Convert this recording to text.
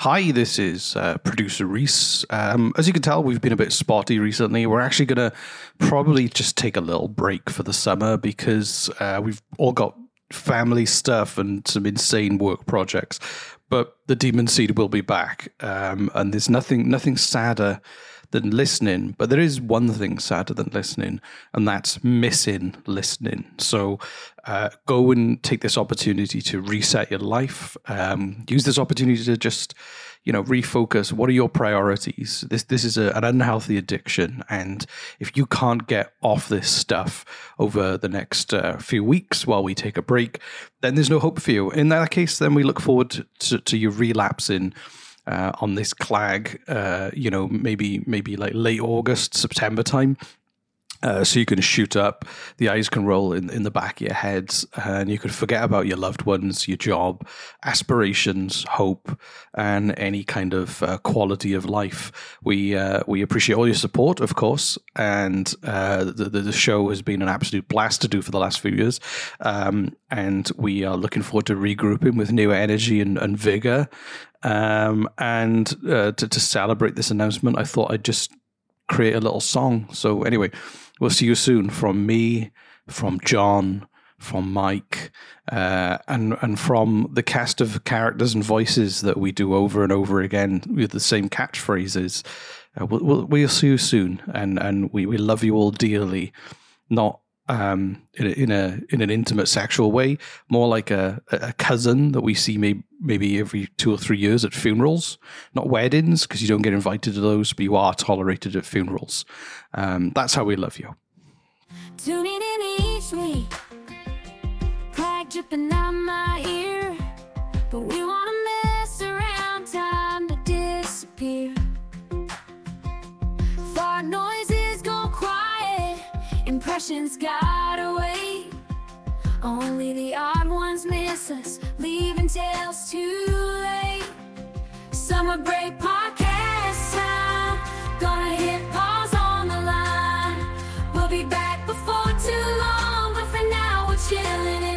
Hi, this is producer Reese. As you can tell, we've been a bit spotty recently. We're actually going to probably just take a little break for the summer because we've all got family stuff and some insane work projects. But the Demon Seed will be back, and there's nothing sadder than listening. But there is one thing sadder than listening, and that's missing listening. So go and take this opportunity to reset your life. Use this opportunity to just, refocus. What are your priorities? This is an unhealthy addiction, and if you can't get off this stuff over the next few weeks while we take a break, then there's no hope for you. In that case, then we look forward to you relapsing on this clag, maybe like late August, September time. So you can shoot up, the eyes can roll in the back of your heads, and you can forget about your loved ones, your job, aspirations, hope, and any kind of quality of life. We appreciate all your support, of course, and the show has been an absolute blast to do for the last few years, and we are looking forward to regrouping with new energy and vigor. And to celebrate this announcement, I thought I'd just create a little song. So anyway, we'll see you soon from me, from John, from Mike, and from the cast of characters and voices that we do over and over again with the same catchphrases. We'll see you soon, and we love you all dearly, not in an intimate sexual way, more like a cousin that we see maybe every 2 or 3 years at funerals, not weddings, because you don't get invited to those, but you are tolerated at funerals. That's how we love you. Tuning in each week, crack dripping out my ear, but we wanna mess around, time to disappear. Thought noises go quiet, impressions gotta wait. Only the odd ones miss us, leaving tales too late. Summer break podcast time, gonna hit pause on the line. We'll be back before too long, but for now we're chilling in